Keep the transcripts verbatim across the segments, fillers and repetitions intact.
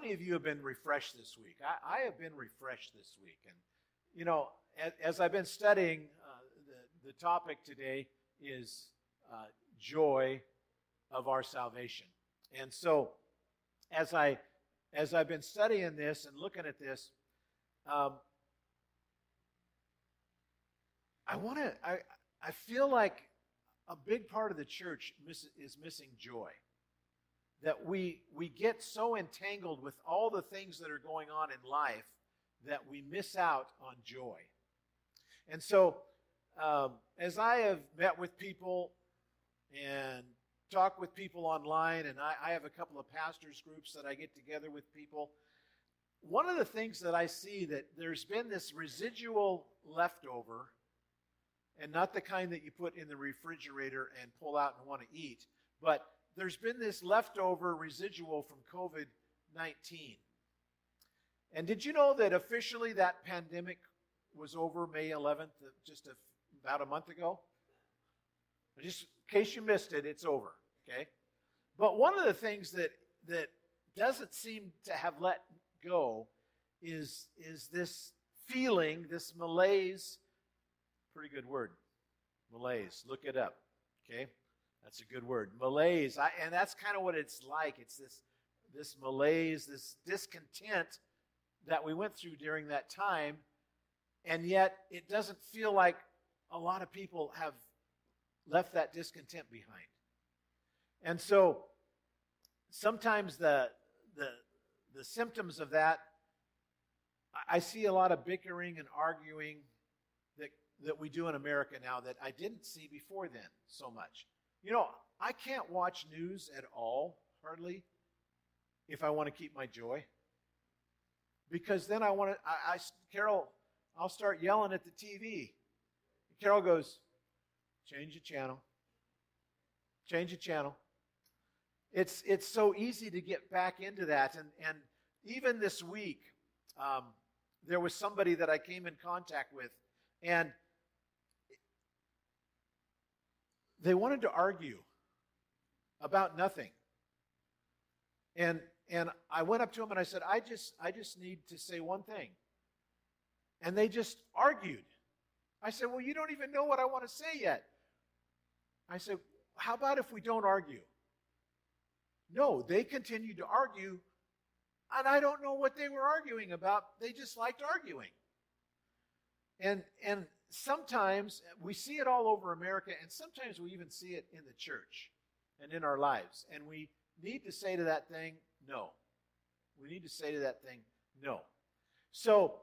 many of you have been refreshed this week? I, I have been refreshed this week. And, you know, as, as I've been studying, uh, the, the topic today is uh, joy of our salvation. And so, as, I, as I've been studying this and looking at this, um, I want to, I, I feel like a big part of the church miss, is missing joy. That we we get so entangled with all the things that are going on in life that we miss out on joy. And so, um, as I have met with people and talked with people online, and I, I have a couple of pastors groups that I get together with people, one of the things that I see that there's been this residual leftover, and not the kind that you put in the refrigerator and pull out and want to eat, but there's been this leftover residual from covid nineteen. And did you know that officially that pandemic was over May eleventh, just a, about a month ago? Just in case you missed it, it's over, okay? But one of the things that, that doesn't seem to have let go is, is this feeling, this malaise. Pretty good word, malaise. Look it up, okay? That's a good word. Malaise. I, and that's kind of what it's like. It's this, this malaise, this discontent that we went through during that time. And yet, it doesn't feel like a lot of people have left that discontent behind. And so, sometimes the, the, the symptoms of that, I see a lot of bickering and arguing that, that we do in America now that I didn't see before then so much. You know, I can't watch news at all, hardly, if I want to keep my joy. Because then I want to, I, I, Carol, I'll start yelling at the T V. Carol goes, change the channel. Change the channel. It's it's so easy to get back into that. And, and even this week, um, there was somebody that I came in contact with, and they wanted to argue about nothing. And and I went up to them and I said, I just I just need to say one thing. And they just argued. I said, well, you don't even know what I want to say yet. I said, how about if we don't argue? No, they continued to argue, and I don't know what they were arguing about. They just liked arguing. And and sometimes we see it all over America, and sometimes we even see it in the church and in our lives. And we need to say to that thing, no. We need to say to that thing, no. So,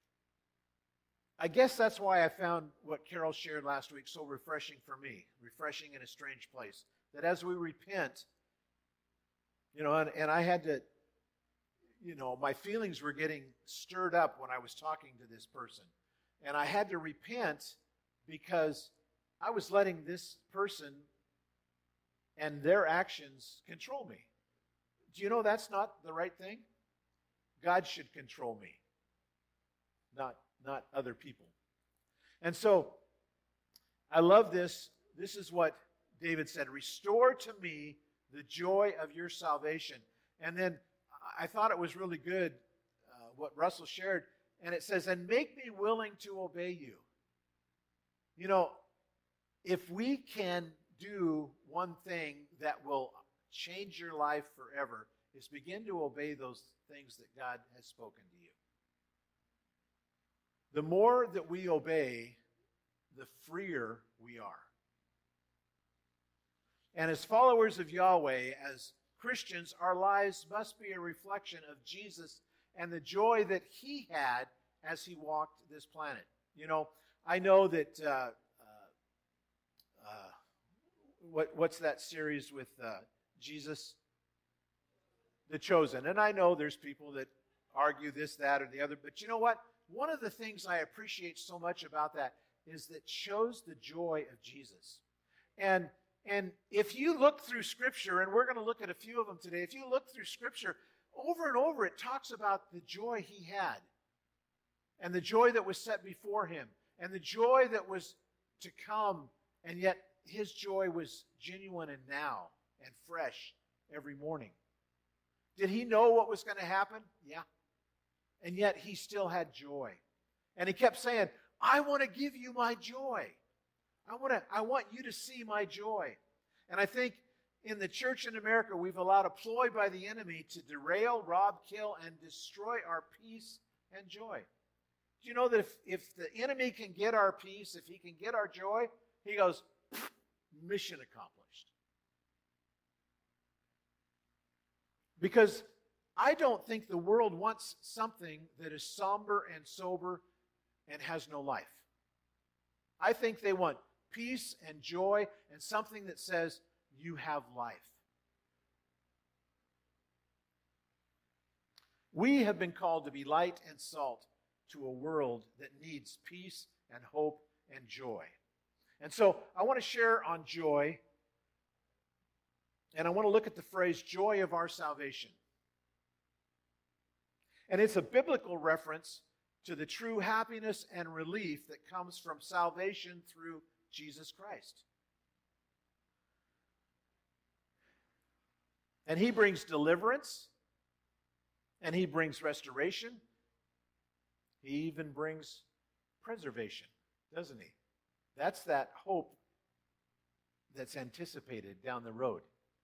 I guess that's why I found what Carol shared last week so refreshing for me, refreshing in a strange place. That as we repent, you know, and, and I had to, you know, my feelings were getting stirred up when I was talking to this person. And I had to repent because I was letting this person and their actions control me. Do you know that's not the right thing? God should control me, not, not other people. And so, I love this. This is what David said, restore to me the joy of your salvation. And then I thought it was really good uh, what Russell shared. And it says, and make me willing to obey you. You know, if we can do one thing that will change your life forever, is begin to obey those things that God has spoken to you. The more that we obey, the freer we are. And as followers of Yahweh, as Christians, our lives must be a reflection of Jesus and the joy that he had as he walked this planet. You know, I know that, uh, uh, uh, what, what's that series with uh, Jesus? The Chosen. And I know there's people that argue this, that, or the other, but you know what? One of the things I appreciate so much about that is that it shows the joy of Jesus. And, and if you look through Scripture, and we're going to look at a few of them today, if you look through Scripture, over and over it talks about the joy he had, and the joy that was set before him, and the joy that was to come, and yet his joy was genuine and now, and fresh every morning. Did he know what was going to happen? Yeah. And yet he still had joy. And he kept saying, I want to give you my joy. I want to, I want you to see my joy. And I think in the church in America, we've allowed a ploy by the enemy to derail, rob, kill, and destroy our peace and joy. Do you know that if, if the enemy can get our peace, if he can get our joy, he goes, mission accomplished. Because I don't think the world wants something that is somber and sober and has no life. I think they want peace and joy and something that says you have life. We have been called to be light and salt to a world that needs peace and hope and joy. And so I want to share on joy, and I want to look at the phrase joy of our salvation. And it's a biblical reference to the true happiness and relief that comes from salvation through Jesus Christ. And he brings deliverance, and he brings restoration. He even brings preservation, doesn't he? That's that hope that's anticipated down the road.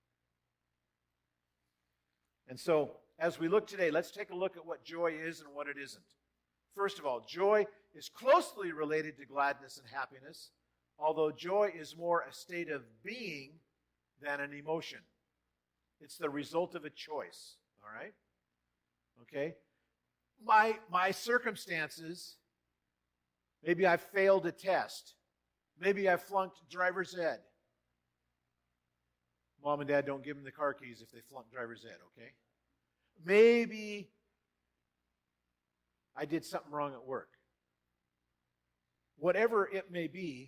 And so, as we look today, let's take a look at what joy is and what it isn't. First of all, joy is closely related to gladness and happiness, although joy is more a state of being than an emotion. It's the result of a choice, all right? Okay? My, my circumstances, maybe I failed a test. Maybe I flunked driver's ed. Mom and Dad don't give them the car keys if they flunk driver's ed, okay? Maybe I did something wrong at work. Whatever it may be,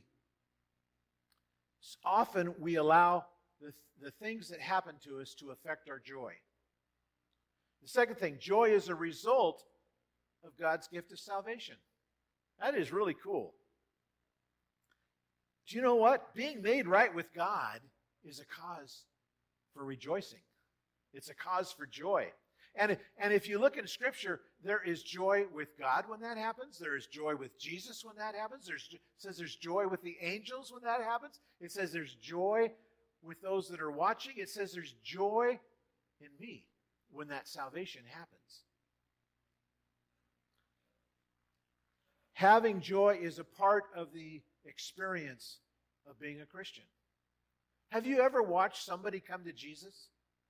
often we allow the, the things that happen to us to affect our joy. The second thing, joy is a result of God's gift of salvation. That is really cool. Do you know what? Being made right with God is a cause for rejoicing. It's a cause for joy. And, and if you look in Scripture, there is joy with God when that happens. There is joy with Jesus when that happens. There's, it says there's joy with the angels when that happens. It says there's joy with those that are watching. It says there's joy in me when that salvation happens. Having joy is a part of the experience of being a Christian. Have you ever watched somebody come to Jesus?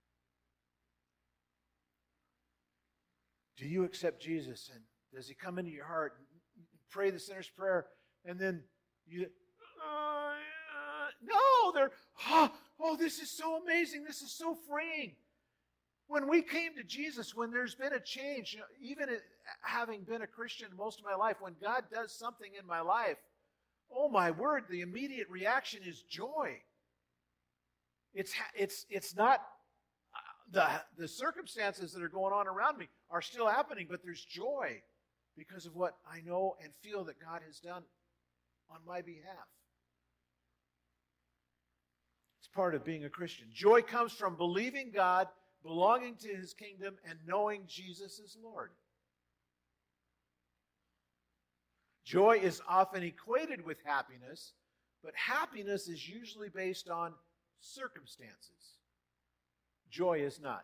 Do you accept Jesus? And does he come into your heart? Pray the sinner's prayer. And then you, uh, uh, no, they're, oh, oh, this is so amazing. This is so freeing. When we came to Jesus, when there's been a change, you know, even having been a Christian most of my life, when God does something in my life, oh my word, the immediate reaction is joy. It's, it's, it's not, uh, the, the circumstances that are going on around me are still happening, but there's joy because of what I know and feel that God has done on my behalf. It's part of being a Christian. Joy comes from believing God, belonging to his kingdom, and knowing Jesus is Lord. Joy is often equated with happiness, but happiness is usually based on circumstances. Joy is not.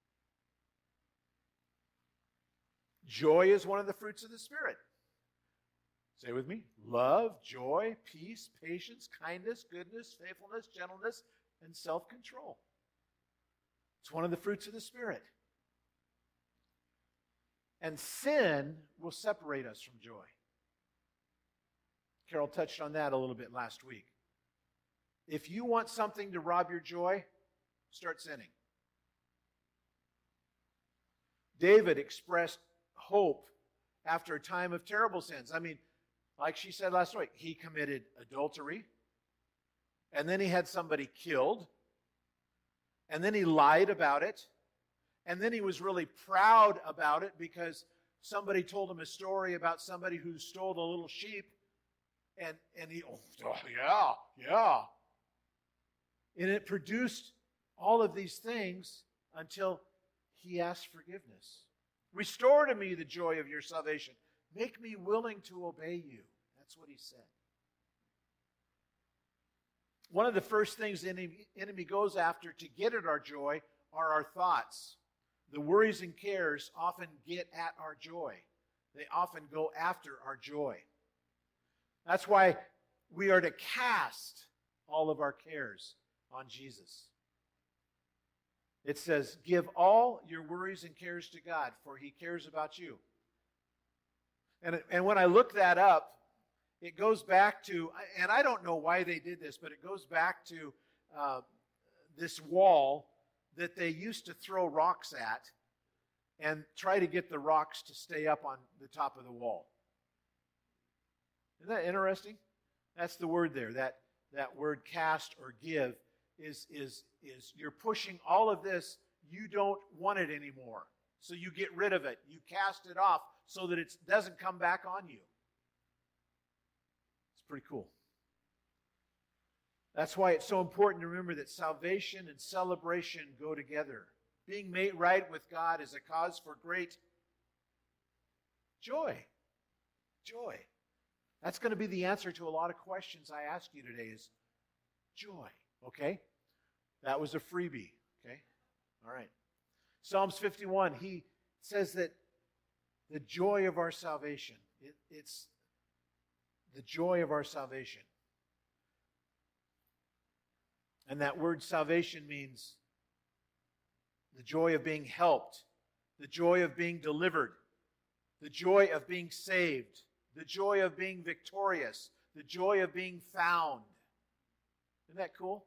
Joy is one of the fruits of the Spirit. Say with me. Love, joy, peace, patience, kindness, goodness, faithfulness, gentleness, and self-control. It's one of the fruits of the Spirit. And sin will separate us from joy. Carol touched on that a little bit last week. If you want something to rob your joy, start sinning. David expressed hope after a time of terrible sins. I mean, like she said last week, he committed adultery, and then he had somebody killed, and then he lied about it, and then he was really proud about it because somebody told him a story about somebody who stole the little sheep, and, and he, oh, yeah, yeah. And it produced all of these things until he asked forgiveness. Restore to me the joy of your salvation. Make me willing to obey you. That's what he said. One of the first things the enemy goes after to get at our joy are our thoughts. The worries and cares often get at our joy. They often go after our joy. That's why we are to cast all of our cares on Jesus. It says, give all your worries and cares to God, for he cares about you. And, and when I look that up, it goes back to, and I don't know why they did this, but it goes back to uh, this wall that they used to throw rocks at and try to get the rocks to stay up on the top of the wall. Isn't that interesting? That's the word there. That, that word cast or give is, is, is you're pushing all of this. You don't want it anymore. So you get rid of it. You cast it off so that it doesn't come back on you. It's pretty cool. That's why it's so important to remember that salvation and celebration go together. Being made right with God is a cause for great joy. Joy. That's going to be the answer to a lot of questions I ask you today is joy. Okay? That was a freebie. Okay? All right. Psalms fifty-one, he says that the joy of our salvation, it, it's the joy of our salvation. And that word salvation means the joy of being helped, the joy of being delivered, the joy of being saved, the joy of being victorious, the joy of being found. Isn't that cool?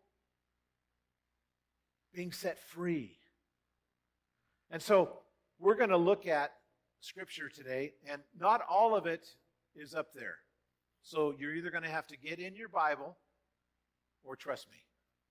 Being set free. And so we're going to look at Scripture today, and not all of it is up there. So you're either going to have to get in your Bible or trust me.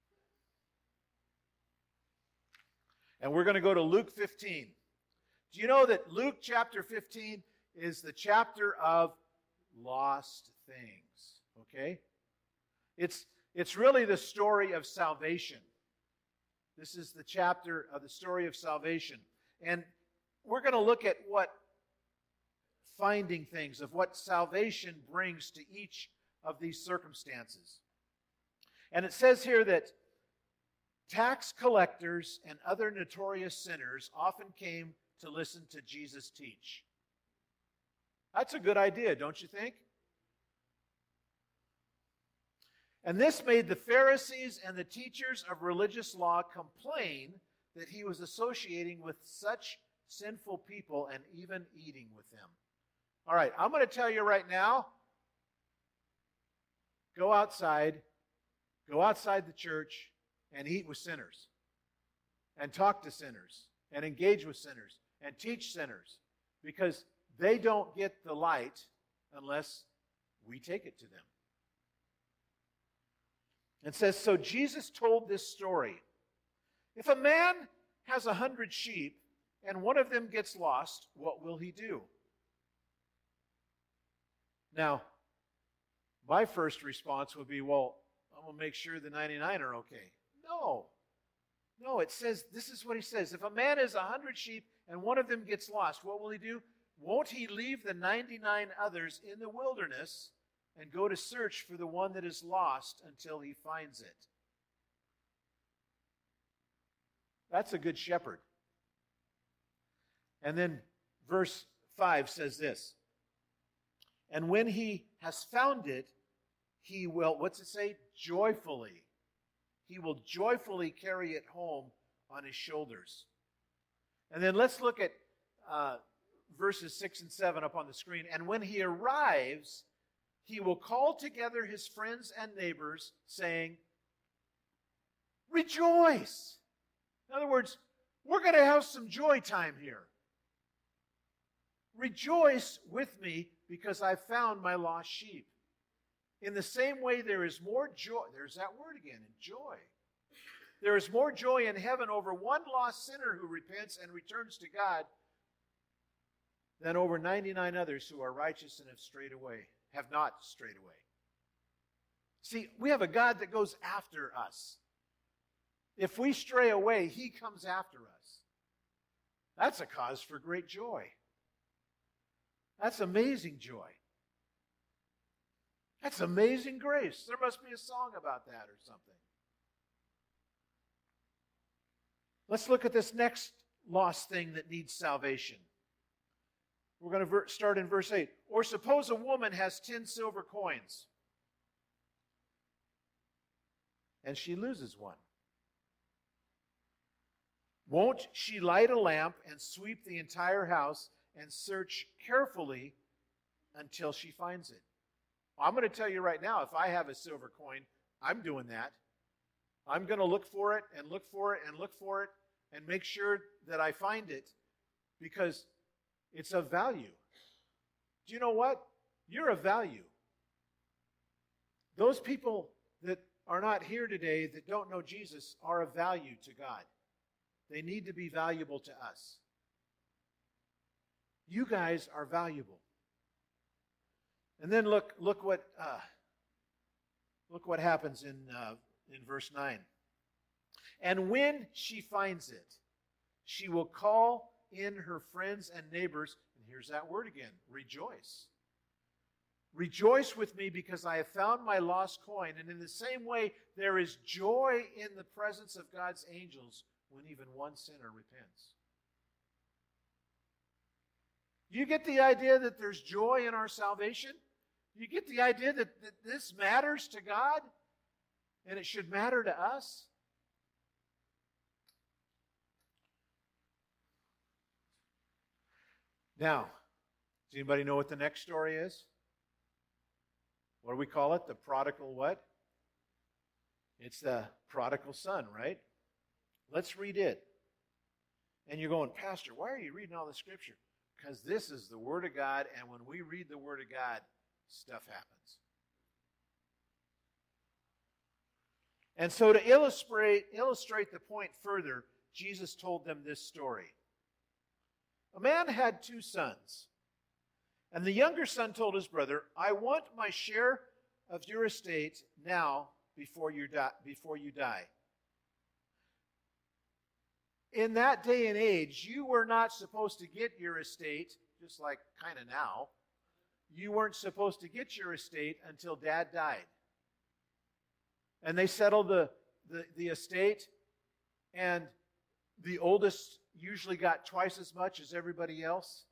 And we're going to go to Luke fifteen. Do you know that Luke chapter fifteen is the chapter of lost things? Okay? It's, it's really the story of salvation. This is the chapter of the story of salvation. And we're going to look at what finding things, of what salvation brings to each of these circumstances. And it says here that tax collectors and other notorious sinners often came to listen to Jesus teach. That's a good idea, don't you think? And this made the Pharisees and the teachers of religious law complain that he was associating with such sinful people and even eating with them. All right, I'm going to tell you right now, go outside, go outside the church and eat with sinners and talk to sinners and engage with sinners and teach sinners, because they don't get the light unless we take it to them. It says, so Jesus told this story. If a man has a hundred sheep and one of them gets lost, what will he do? Now, my first response would be, well, I'm going to make sure the ninety-nine are okay. No. No, it says, this is what he says. If a man has a hundred sheep and one of them gets lost, what will he do? Won't he leave the ninety-nine others in the wilderness and go to search for the one that is lost until he finds it? That's a good shepherd. And then verse five says this. And when he has found it, he will, what's it say? Joyfully. He will joyfully carry it home on his shoulders. And then let's look at uh, verses six and seven up on the screen. And when he arrives, he will call together his friends and neighbors, saying, rejoice. In other words, we're going to have some joy time here. Rejoice with me because I found my lost sheep. In the same way, there is more joy. There's that word again, joy. There is more joy in heaven over one lost sinner who repents and returns to God than over ninety-nine others who are righteous and have strayed away, have not strayed away. See, we have a God that goes after us. If we stray away, he comes after us. That's a cause for great joy. That's amazing joy. That's amazing grace. There must be a song about that or something. Let's look at this next lost thing that needs salvation. We're going to start in verse eight. Or suppose a woman has ten silver coins, and she loses one. Won't she light a lamp and sweep the entire house and search carefully until she finds it? I'm going to tell you right now, if I have a silver coin, I'm doing that. I'm going to look for it and look for it and look for it and make sure that I find it because it's of value. Do you know what? You're of value. Those people that are not here today that don't know Jesus are of value to God. They need to be valuable to us. You guys are valuable. And then look, look what, uh, look what happens in uh, in verse nine. And when she finds it, she will call in her friends and neighbors. And here's that word again: rejoice. Rejoice with me because I have found my lost coin. And in the same way, there is joy in the presence of God's angels when even one sinner repents. You get the idea that there's joy in our salvation? You get the idea that, that this matters to God and it should matter to us? Now, does anybody know what the next story is? What do we call it? The prodigal what? It's the prodigal son, right? Let's read it. And you're going, Pastor, why are you reading all the scripture? Because this is the Word of God, and when we read the Word of God, stuff happens. And so to illustrate, illustrate the point further, Jesus told them this story. A man had two sons, and the younger son told his brother, I want my share of your estate now before you die. Before you die. In that day and age, you were not supposed to get your estate, just like kind of now. You weren't supposed to get your estate until Dad died. And they settled the, the, the estate, and the oldest usually got twice as much as everybody else.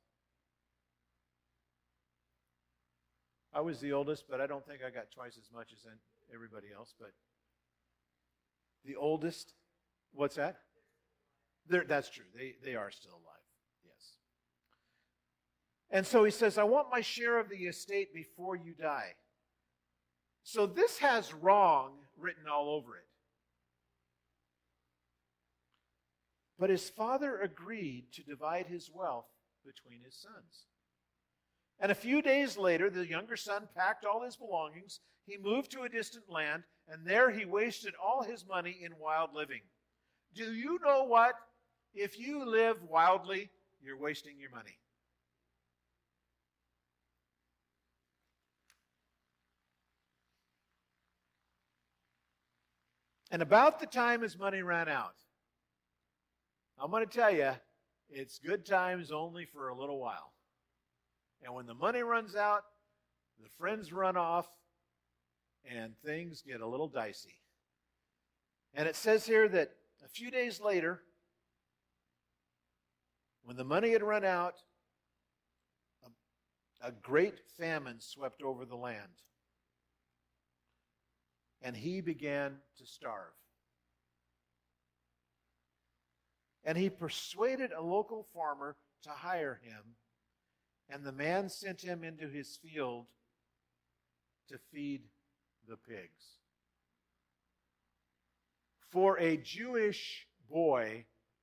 I was the oldest, but I don't think I got twice as much as everybody else. But the oldest, what's that? They're, that's true. They, they are still alive, yes. And so he says, I want my share of the estate before you die. So this has wrong written all over it. But his father agreed to divide his wealth between his sons. And a few days later, the younger son packed all his belongings. He moved to a distant land, and there he wasted all his money in wild living. Do you know what? If you live wildly, you're wasting your money. And about the time his money ran out, I'm going to tell you, it's good times only for a little while. And when the money runs out, the friends run off, and things get a little dicey. And it says here that a few days later, when the money had run out, a, a great famine swept over the land. And he began to starve. And he persuaded a local farmer to hire him, and the man sent him into his field to feed the pigs. For a Jewish boy,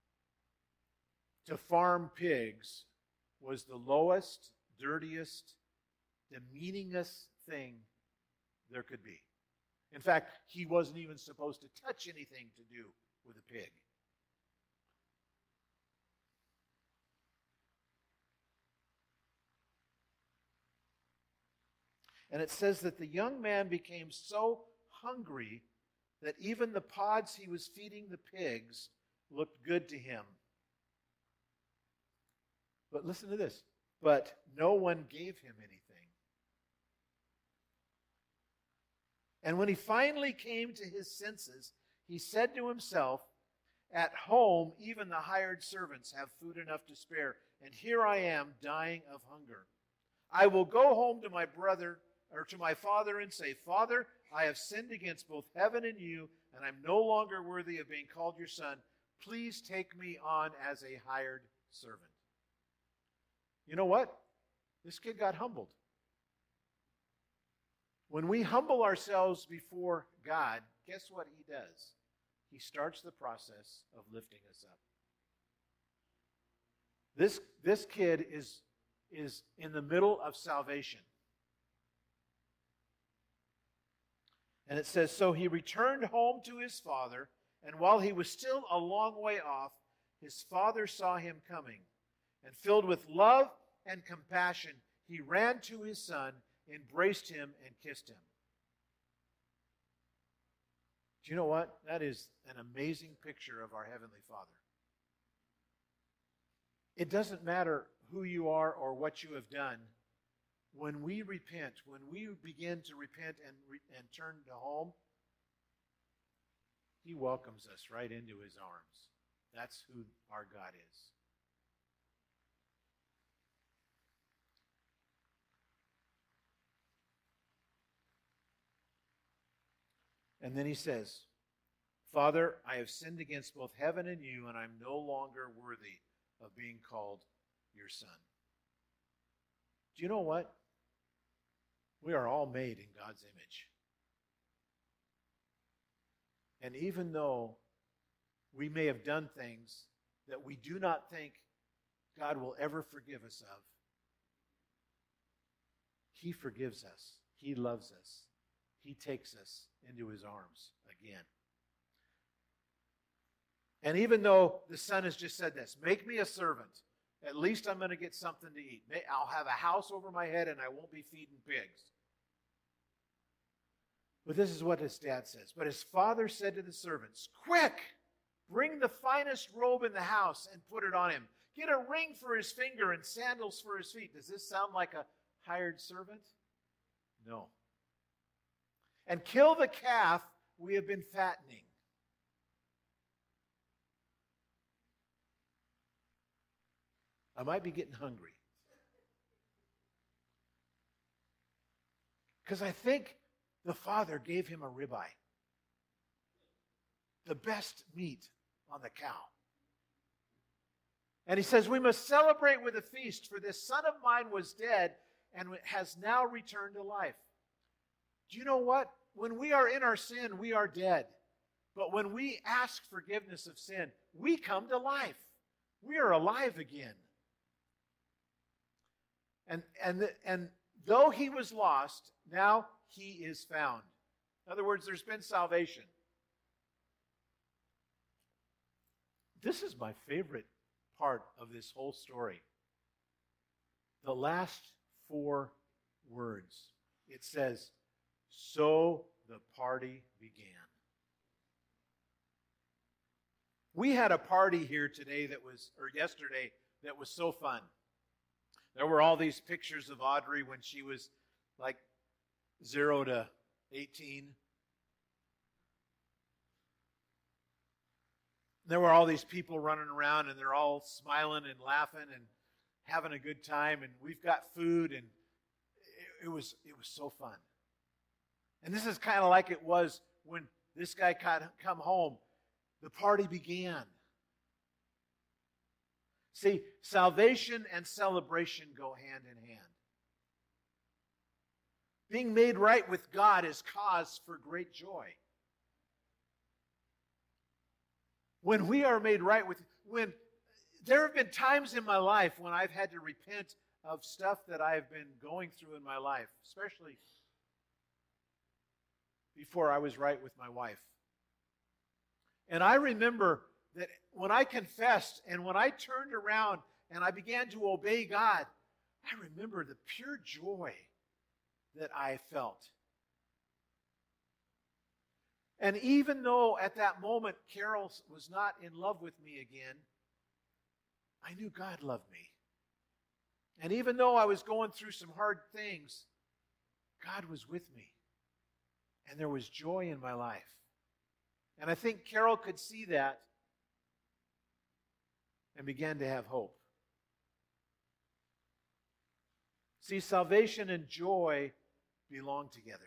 to farm pigs was the lowest, dirtiest, demeaningest thing there could be. In fact, he wasn't even supposed to touch anything to do with a pig. And it says that the young man became so hungry that even the pods he was feeding the pigs looked good to him. But listen to this. But no one gave him anything. And when he finally came to his senses, he said to himself, at home, even the hired servants have food enough to spare, and here I am dying of hunger. I will go home to my brother, or to my father, and say, Father, I have sinned against both heaven and you, and I'm no longer worthy of being called your son. Please take me on as a hired servant. You know what? This kid got humbled. When we humble ourselves before God, guess what he does? He starts the process of lifting us up. This, this kid is, is in the middle of salvation. And it says, so he returned home to his father, and while he was still a long way off, his father saw him coming. And filled with love and compassion, he ran to his son, embraced him, and kissed him. Do you know what? That is an amazing picture of our Heavenly Father. It doesn't matter who you are or what you have done. When we repent, when we begin to repent and, re- and turn to home, he welcomes us right into his arms. That's who our God is. And then he says, Father, I have sinned against both heaven and you, and I'm no longer worthy of being called your son. Do you know what? We are all made in God's image. And even though we may have done things that we do not think God will ever forgive us of, he forgives us. He loves us. He takes us into his arms again. And even though the son has just said this, make me a servant, at least I'm going to get something to eat. I'll have a house over my head and I won't be feeding pigs. But this is what his dad says. But his father said to the servants, quick, bring the finest robe in the house and put it on him. Get a ring for his finger and sandals for his feet. Does this sound like a hired servant? No. And kill the calf we have been fattening. I might be getting hungry. Because I think the father gave him a ribeye. The best meat on the cow. And he says, we must celebrate with a feast, for this son of mine was dead and has now returned to life. Do you know what? When we are in our sin, we are dead. But when we ask forgiveness of sin, we come to life. We are alive again. And, and, and though he was lost, now he is found. In other words, there's been salvation. This is my favorite part of this whole story. The last four words. It says, so the party began. We had a party here today that was, or yesterday, that was so fun. There were all these pictures of Audrey when she was like zero to eighteen. There were all these people running around and they're all smiling and laughing and having a good time, and we've got food, and it, it was it was so fun. And this is kind of like it was when this guy come home. The party began. See, salvation and celebration go hand in hand. Being made right with God is cause for great joy. When we are made right with, when there have been times in my life when I've had to repent of stuff that I've been going through in my life, especially before I was right with my wife. And I remember that when I confessed and when I turned around and I began to obey God, I remember the pure joy that I felt. And even though at that moment Carol was not in love with me again, I knew God loved me. And even though I was going through some hard things, God was with me. And there was joy in my life. And I think Carol could see that and began to have hope. See, salvation and joy belong together.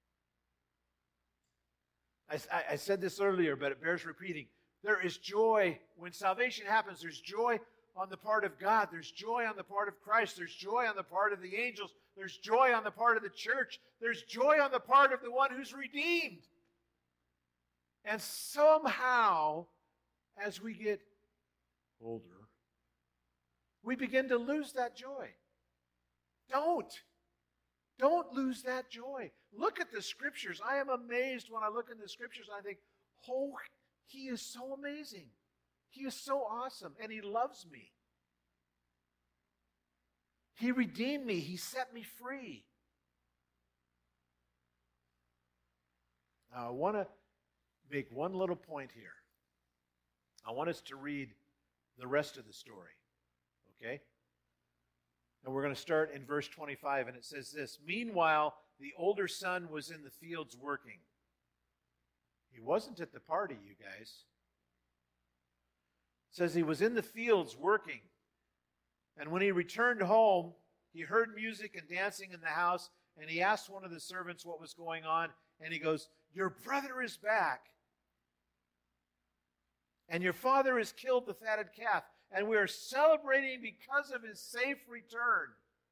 I, I said this earlier, but it bears repeating. There is joy. When salvation happens, there's joy on the part of God. There's joy on the part of Christ. There's joy on the part of the angels. There's joy on the part of the church. There's joy on the part of the one who's redeemed. And somehow, as we get older, we begin to lose that joy. Don't. Don't lose that joy. Look at the Scriptures. I am amazed when I look in the Scriptures and I think, oh, He is so amazing. He is so awesome, and He loves me. He redeemed me. He set me free. Now, I want to make one little point here. I want us to read the rest of the story, okay? And we're going to start in verse twenty-five, and it says this: Meanwhile, the older son was in the fields working. He wasn't at the party, you guys. It says he was in the fields working. And when he returned home, he heard music and dancing in the house, and he asked one of the servants what was going on, and he goes, "Your brother is back, and your father has killed the fatted calf, and we are celebrating because of his safe return."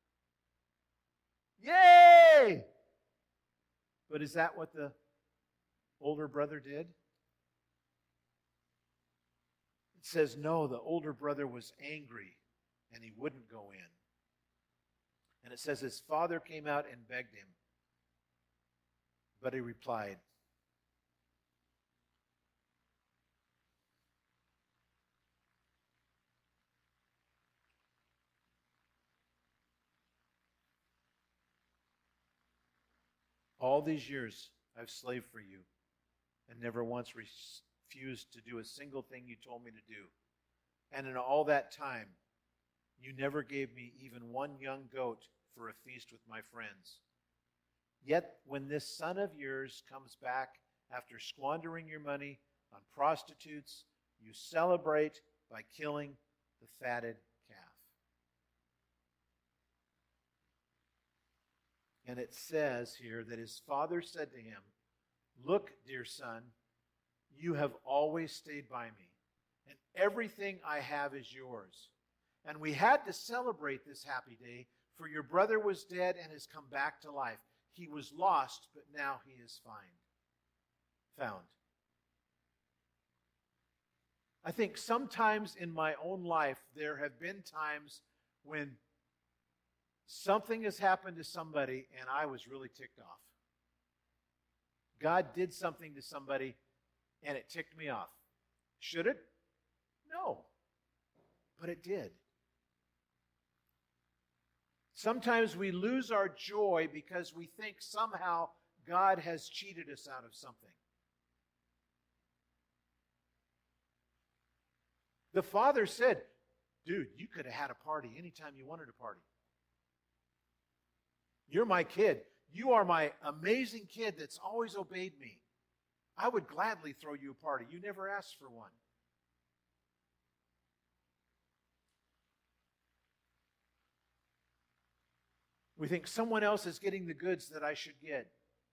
Yay! But is that what the older brother did? It says no, the older brother was angry and he wouldn't go in. And it says his father came out and begged him. But he replied, "All these years I've slaved for you and never once refused to do a single thing you told me to do. And in all that time, you never gave me even one young goat for a feast with my friends. Yet when this son of yours comes back after squandering your money on prostitutes, you celebrate by killing the fatted calf." And it says here that his father said to him, "Look, dear son, you have always stayed by me, and everything I have is yours. And we had to celebrate this happy day, for your brother was dead and has come back to life. He was lost, but now he is find, found." I think sometimes in my own life, there have been times when something has happened to somebody and I was really ticked off. God did something to somebody and it ticked me off. Should it? No. But it did. Sometimes we lose our joy because we think somehow God has cheated us out of something. The father said, "Dude, you could have had a party anytime you wanted a party. You're my kid. You are my amazing kid that's always obeyed me. I would gladly throw you a party. You never asked for one." We think someone else is getting the goods that I should get.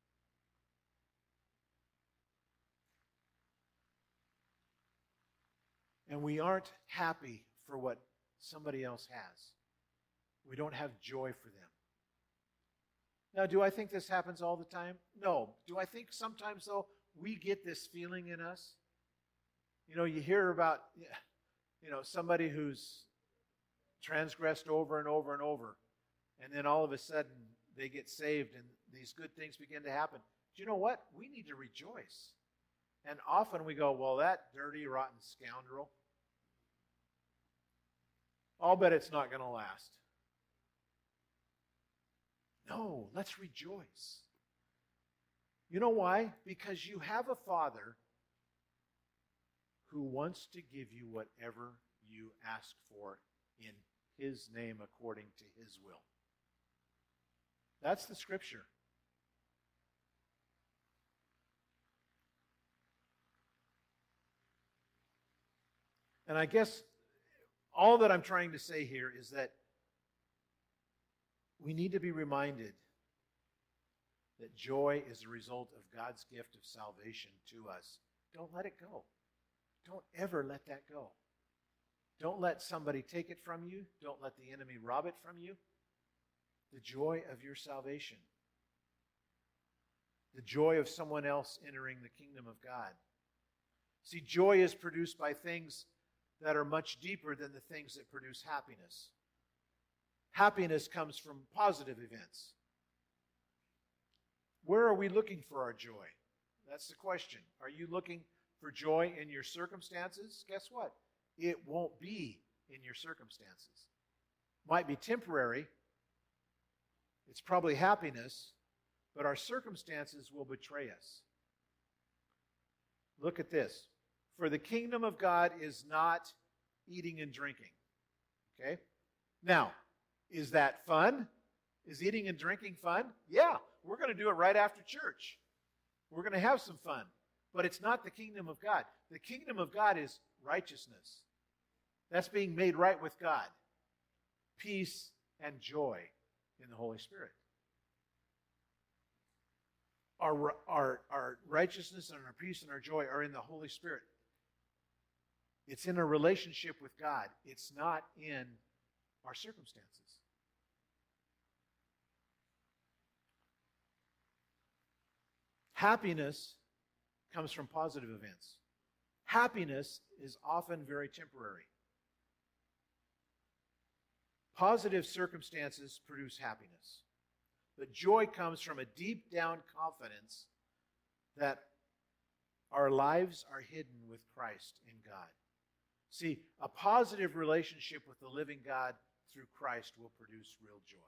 And we aren't happy for what somebody else has. We don't have joy for them. Now, do I think this happens all the time? No. Do I think sometimes, though, we get this feeling in us? You know, you hear about, you know, somebody who's transgressed over and over and over, and then all of a sudden they get saved and these good things begin to happen. Do you know what? We need to rejoice. And often we go, "Well, that dirty, rotten scoundrel, I'll bet it's not going to last." No, let's rejoice. You know why? Because you have a Father who wants to give you whatever you ask for in his name according to his will. That's the scripture. And I guess all that I'm trying to say here is that we need to be reminded that joy is a result of God's gift of salvation to us. Don't let it go. Don't ever let that go. Don't let somebody take it from you. Don't let the enemy rob it from you. The joy of your salvation. The joy of someone else entering the kingdom of God. See, joy is produced by things that are much deeper than the things that produce happiness. Happiness comes from positive events. Where are we looking for our joy? That's the question. Are you looking for joy in your circumstances? Guess what? It won't be in your circumstances. Might be temporary. It's probably happiness, but our circumstances will betray us. Look at this. For the kingdom of God is not eating and drinking. Okay? Now, is that fun? Is eating and drinking fun? Yeah, we're going to do it right after church. We're going to have some fun. But it's not the kingdom of God. The kingdom of God is righteousness. That's being made right with God. Peace and joy in the Holy Spirit. Our, our, our righteousness and our peace and our joy are in the Holy Spirit. It's in a relationship with God. It's not in our circumstances. Happiness comes from positive events. Happiness is often very temporary. Positive circumstances produce happiness. But joy comes from a deep down confidence that our lives are hidden with Christ in God. See, a positive relationship with the living God through Christ will produce real joy.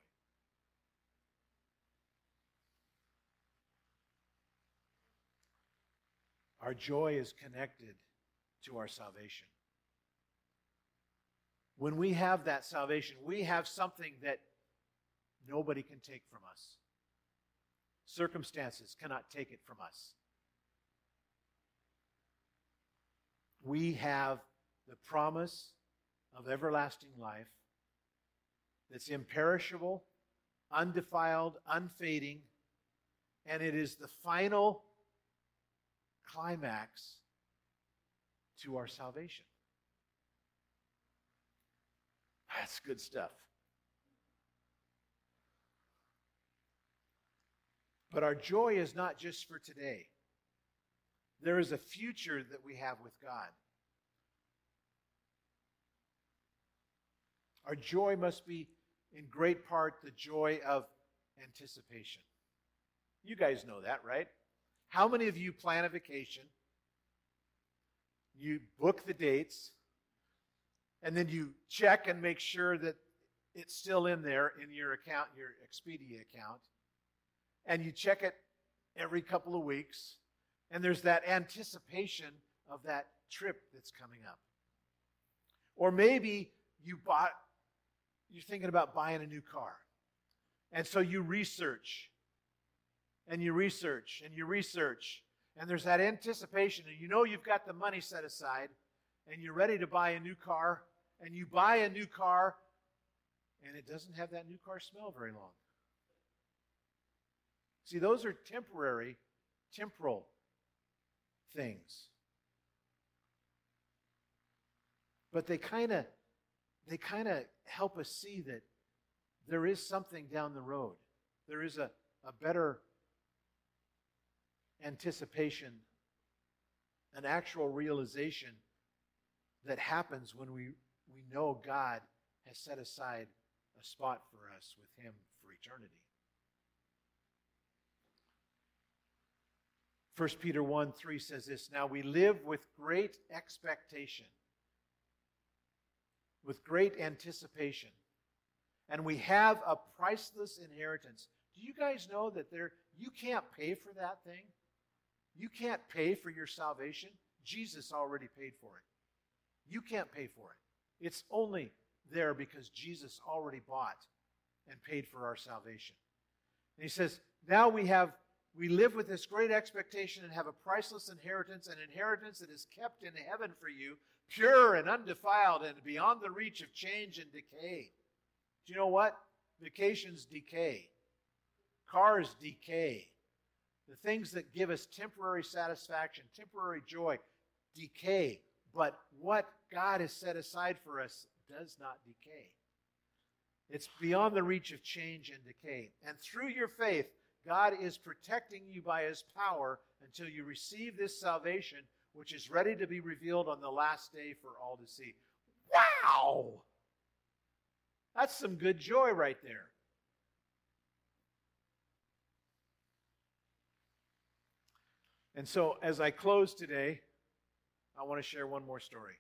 Our joy is connected to our salvation. When we have that salvation, we have something that nobody can take from us. Circumstances cannot take it from us. We have the promise of everlasting life that's imperishable, undefiled, unfading, and it is the final climax to our salvation. That's good stuff. But our joy is not just for today. There is a future that we have with God. Our joy must be, in great part, the joy of anticipation. You guys know that, right? How many of you plan a vacation? You book the dates, and then you check and make sure that it's still in there in your account, your Expedia account. And you check it every couple of weeks, and there's that anticipation of that trip that's coming up. Or maybe you bought, you're thinking about buying a new car. And so you research, and you research, and you research, and there's that anticipation, and you know you've got the money set aside, and you're ready to buy a new car, and you buy a new car, and it doesn't have that new car smell very long. See, those are temporary, temporal things. But they kind of they kind of help us see that there is something down the road. There is a, a better anticipation, an actual realization that happens when we, we know God has set aside a spot for us with Him for eternity. First Peter one three says this, "Now we live with great expectation, with great anticipation, and we have a priceless inheritance." Do you guys know that there you can't pay for that thing? You can't pay for your salvation. Jesus already paid for it. You can't pay for it. It's only there because Jesus already bought and paid for our salvation. And he says, now we have we live with this great expectation and have a priceless inheritance, an inheritance that is kept in heaven for you, pure and undefiled and beyond the reach of change and decay. Do you know what? Vacations decay. Cars decay. The things that give us temporary satisfaction, temporary joy, decay. But what God has set aside for us does not decay. It's beyond the reach of change and decay. And through your faith, God is protecting you by His power until you receive this salvation, which is ready to be revealed on the last day for all to see. Wow! That's some good joy right there. And so, as I close today, I want to share one more story.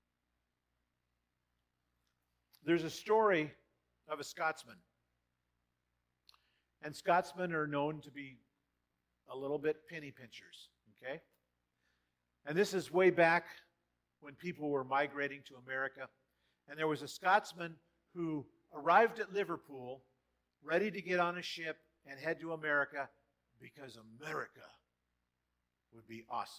There's a story of a Scotsman. And Scotsmen are known to be a little bit penny pinchers, okay? And this is way back when people were migrating to America. And there was a Scotsman who arrived at Liverpool ready to get on a ship and head to America because America would be awesome.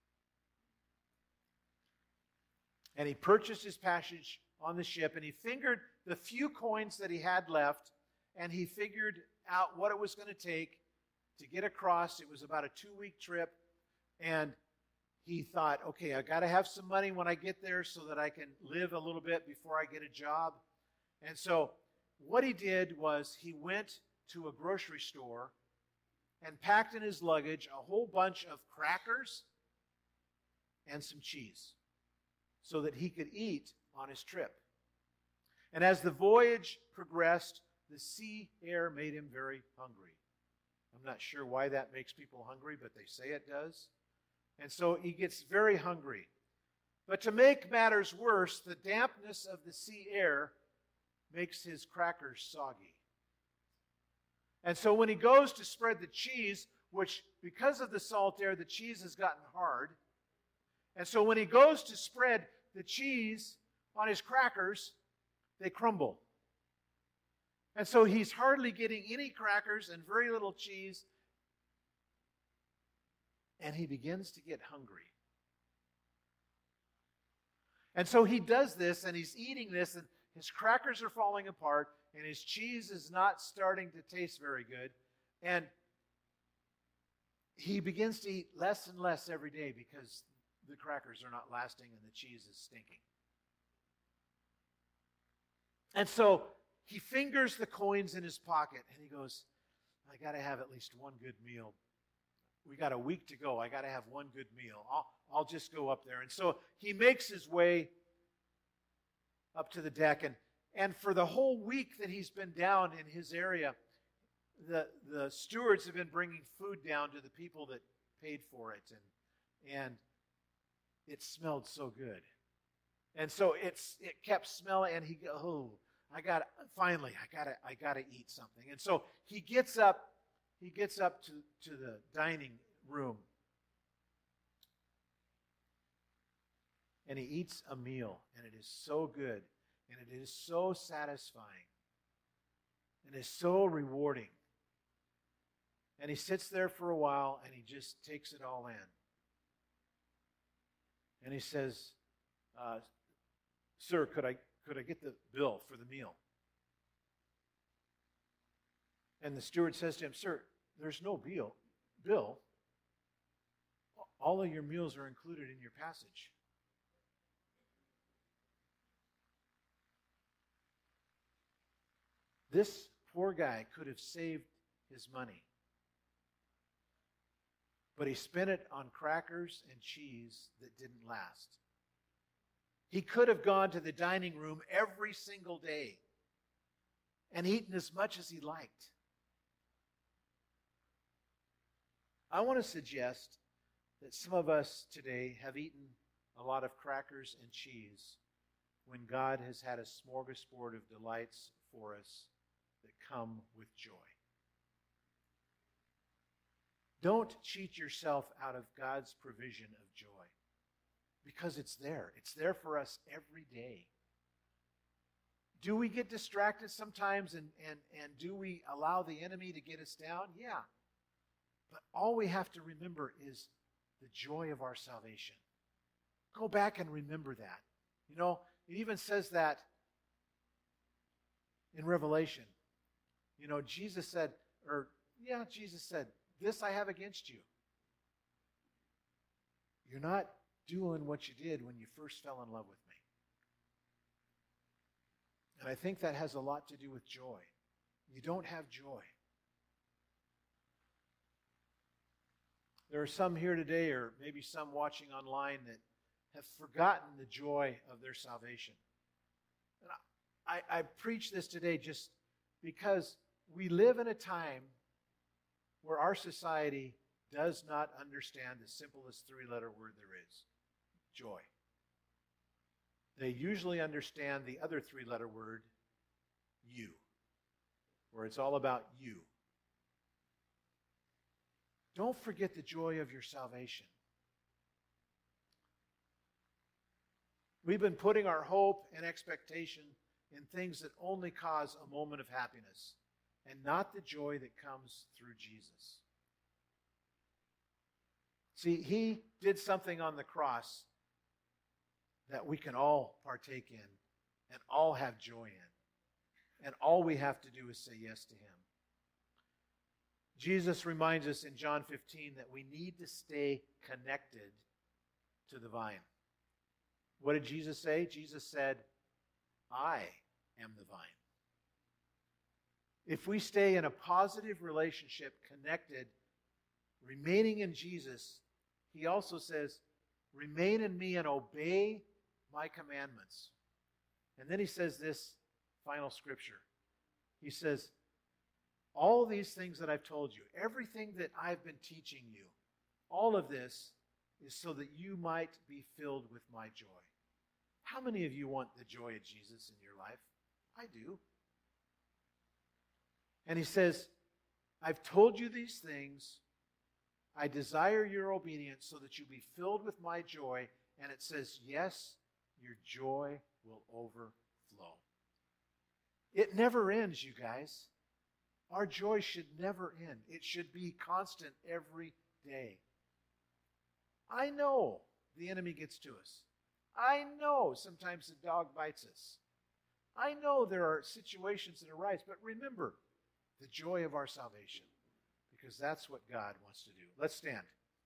And he purchased his passage on the ship, and he fingered the few coins that he had left, and he figured out what it was going to take to get across. It was about a two-week trip, and he thought, okay, I got to have some money when I get there so that I can live a little bit before I get a job. And so what he did was he went to a grocery store and packed in his luggage a whole bunch of crackers and some cheese so that he could eat on his trip. And as the voyage progressed, the sea air made him very hungry. I'm not sure why that makes people hungry, but they say it does. And so he gets very hungry. But to make matters worse, the dampness of the sea air makes his crackers soggy. And so when he goes to spread the cheese, which because of the salt air, the cheese has gotten hard. And so when he goes to spread the cheese on his crackers, they crumble. And so he's hardly getting any crackers and very little cheese. And he begins to get hungry. And so he does this, and he's eating this, and his crackers are falling apart, and his cheese is not starting to taste very good. And he begins to eat less and less every day because the crackers are not lasting and the cheese is stinking. And so he fingers the coins in his pocket, and he goes, I got to have at least one good meal. We got a week to go. I got to have one good meal. I'll, I'll just go up there. And so he makes his way up to the deck. And, and for the whole week that he's been down in his area, the, the stewards have been bringing food down to the people that paid for it. And, and it smelled so good. And so it's it kept smelling, and he go, oh, I got finally I gotta I gotta eat something. And so he gets up, he gets up to, to the dining room, and he eats a meal, and it is so good, and it is so satisfying, and it's so rewarding. And he sits there for a while, and he just takes it all in. And he says, uh, Sir, could I could I get the bill for the meal? And the steward says to him, Sir, there's no bill. Bill. All of your meals are included in your passage. This poor guy could have saved his money, but he spent it on crackers and cheese that didn't last. He could have gone to the dining room every single day and eaten as much as he liked. I want to suggest that some of us today have eaten a lot of crackers and cheese when God has had a smorgasbord of delights for us that come with joy. Don't cheat yourself out of God's provision of joy, because it's there. It's there for us every day. Do we get distracted sometimes, and, and, and do we allow the enemy to get us down? Yeah. But all we have to remember is the joy of our salvation. Go back and remember that. You know, it even says that in Revelation. You know, Jesus said, or yeah, Jesus said, this I have against you. You're not doing what you did when you first fell in love with me. And I think that has a lot to do with joy. You don't have joy. There are some here today, or maybe some watching online, that have forgotten the joy of their salvation. And I, I preach this today just because we live in a time where our society does not understand the simplest three-letter word there is, joy. They usually understand the other three-letter word, you, where it's all about you. Don't forget the joy of your salvation. We've been putting our hope and expectation in things that only cause a moment of happiness and not the joy that comes through Jesus. See, he did something on the cross that we can all partake in and all have joy in. And all we have to do is say yes to him. Jesus reminds us in John fifteen that we need to stay connected to the vine. What did Jesus say? Jesus said, I am the vine. If we stay in a positive relationship, connected, remaining in Jesus, he also says, remain in me and obey my commandments. And then he says this final scripture. He says, all these things that I've told you, everything that I've been teaching you, all of this is so that you might be filled with my joy. How many of you want the joy of Jesus in your life? I do. And he says, I've told you these things. I desire your obedience so that you be filled with my joy. And it says, yes, your joy will overflow. It never ends, you guys. Our joy should never end. It should be constant every day. I know the enemy gets to us. I know sometimes the dog bites us. I know there are situations that arise, but remember the joy of our salvation, because that's what God wants to do. Let's stand.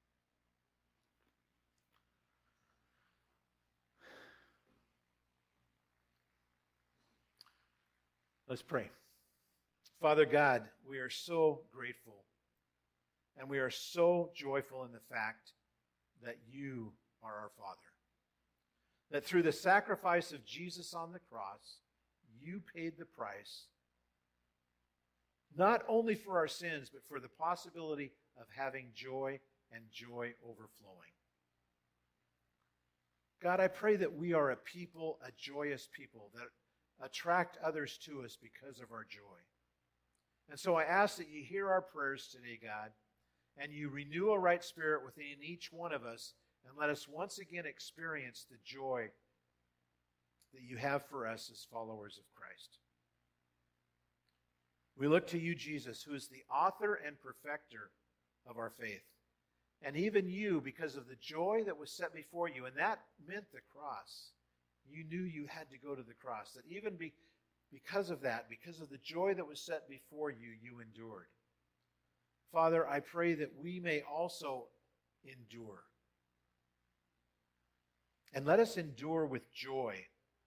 Let's pray. Father God, we are so grateful and we are so joyful in the fact that you are our Father. That through the sacrifice of Jesus on the cross, you paid the price, not only for our sins, but for the possibility of having joy and joy overflowing. God, I pray that we are a people, a joyous people, that attract others to us because of our joy. And so I ask that you hear our prayers today, God, and you renew a right spirit within each one of us, and let us once again experience the joy that you have for us as followers of Christ. We look to you, Jesus, who is the author and perfecter of our faith. And even you, because of the joy that was set before you, and that meant the cross. You knew you had to go to the cross. That even be, because of that, because of the joy that was set before you, you endured. Father, I pray that we may also endure. And let us endure with joy,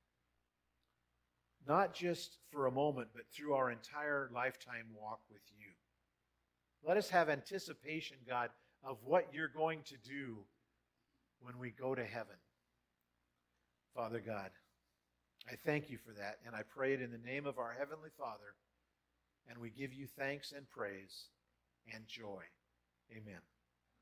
not just for a moment, but through our entire lifetime walk with you. Let us have anticipation, God, of what you're going to do when we go to heaven. Father God, I thank you for that, and I pray it in the name of our Heavenly Father, and we give you thanks and praise and joy. Amen.